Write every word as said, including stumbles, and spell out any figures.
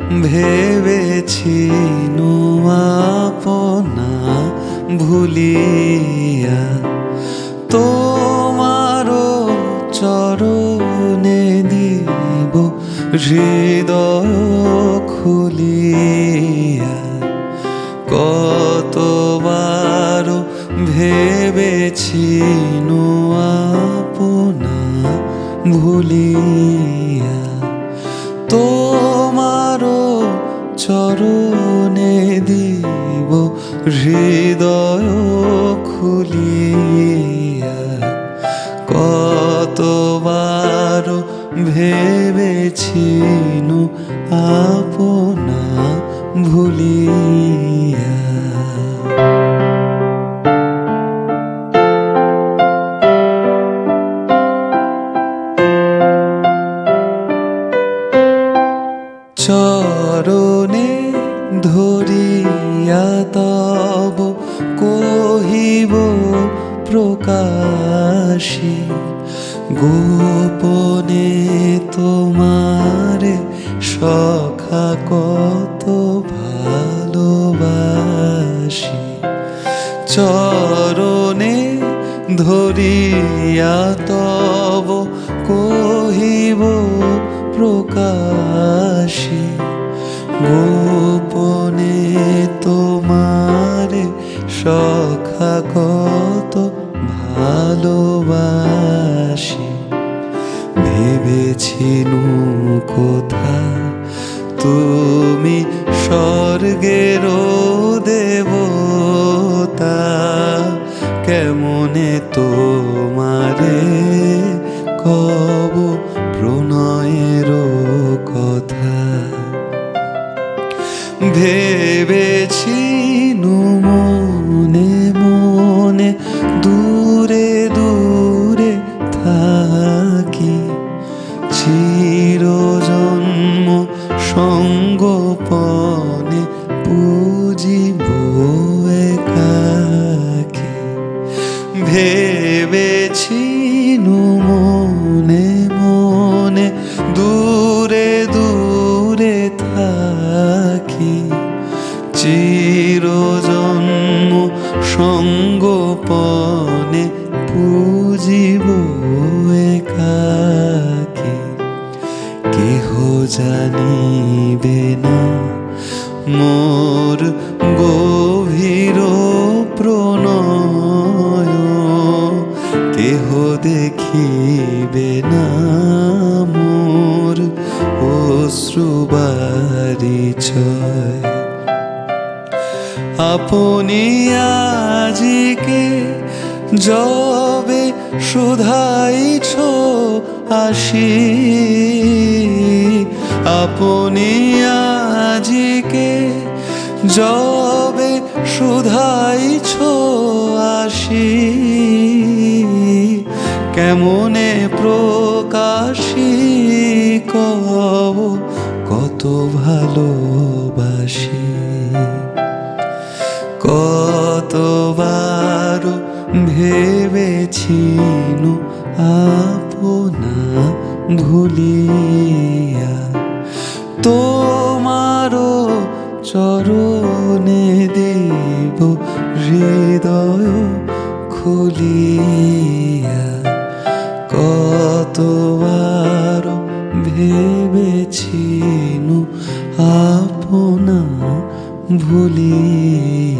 ভেবেছি আপনা ভুলিয়া তোমারও চরণে দিব হৃদয় খুলিয়া। কতবার ভেবেছি আপনা ভুলিয়া তোমারও চরণে দিব হৃদয় খুলিয়া। কতবার ভেবেছি আপনা ভুলিয়া। চরণে ধরিয়া তব কহিব প্রকাশী, গোপনে তোমারে সখা কত ভালোবাসি। চরণে ধরিয়া তব কহিব প্রকাশী, গোপনে তোমারে সখা কত ভালোবাসি। ভেবেছিনু কোথা তুমি স্বর্গের দেবতা, কেমনে তোমারে কব প্রণয়ের কথা। ভেবেছিনু মনে মনে দূরে দূরে থাকি, চিরজন্ম সঙ্গোপনে পুজিব একাকী। ভেবেছিনু মনে মনে দূরে দূরে থাকি, চিরজন্ম সঙ্গোপনে পুজিব একাকী। কেহ জানিবে না মোর গভীর প্রণয়, কেহ দেখিবে না মোর অশ্রুবারিচয়। আপনি আজিকে যবে শুধাইছ আসি, আপনি আজিকে যবে শুধাইছ আসি, কেমনে প্রকাশী কব কত ভালোবাসি। কতবার ভেবেছিনু আপনা ভুলিয়া তোমারও চরণে দিব হৃদয় খুলিয়া। কতবার ভেবেছিনু আপনা ভুলিয়া।